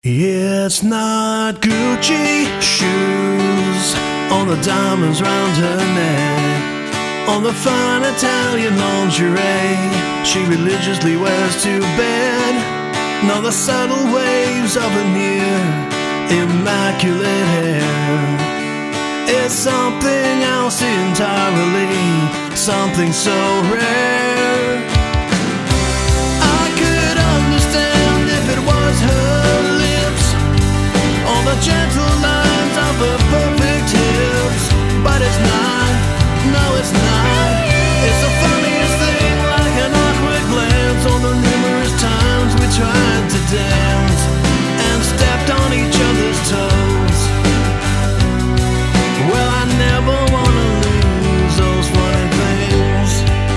It's not Gucci shoes on the diamonds round her neck, on the fine Italian lingerie she religiously wears to bed, nor the subtle waves of her near immaculate hair. It's something else entirely, something so rare. I could understand if it was her lips, all the gentle lines of her perfect hips, but it's not, no it's not. It's the funniest thing, like an awkward glance on the numerous times we tried to dance and stepped on each other's toes. Well, I never wanna lose those funny things.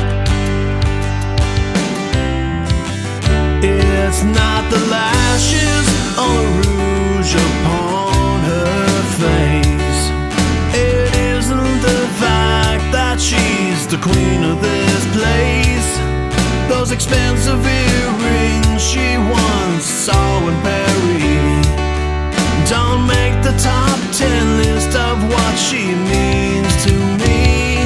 It's not the lashes or the rouge upon her face. It isn't the fact that she's the queen of this place. Those expensive earrings she once saw in Paris don't make the top 10 list of what she means to me.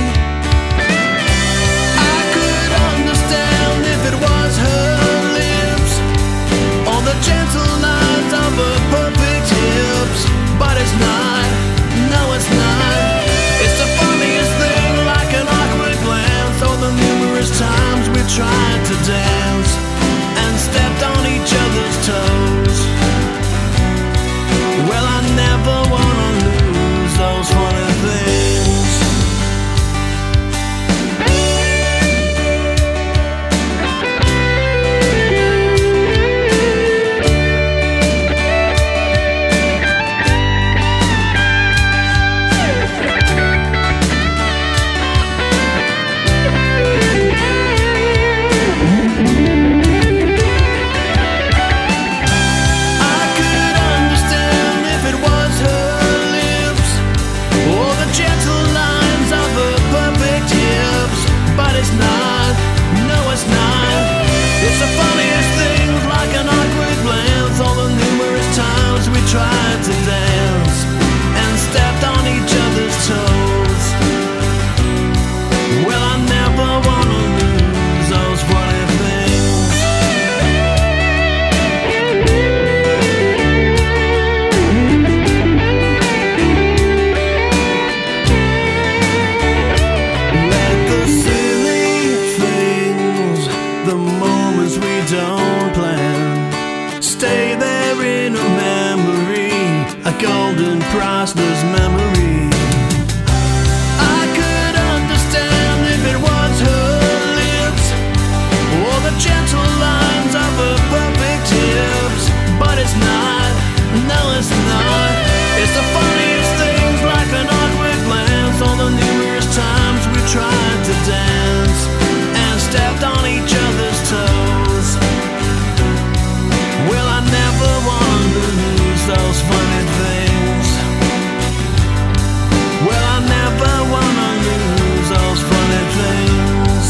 I could understand if it was her lips, or the gentle lines of her perfect hips, but it's not, no it's not. It's the funniest thing, like an awkward glance, or the numerous times we tried to dance and stepped on each other's toes. Well, I never wanna lose those funny things. It's not, no it's not. It's the funniest things, like an awkward glance, all the numerous times we tried to dance and stepped on each other's toes. Well, I never wanna lose those funny things. Let the the moments we don't plan stay there in a memory, a golden priceless memory. I could understand if it was her lips, or the gentle lines of her perfect hips, but it's not, no it's not. It's the funniest things, like an awkward glance, all the numerous times we tried to dance and stepped on each other's toes. Well, I never wanna lose those funny things. Well, I never wanna lose those funny things.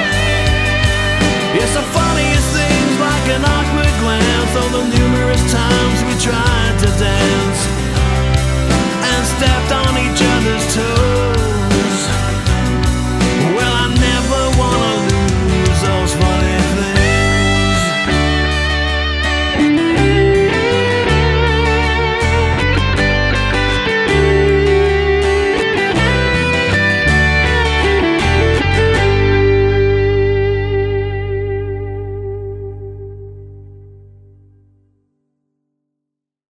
It's the funniest things, like an awkward glance, all the numerous times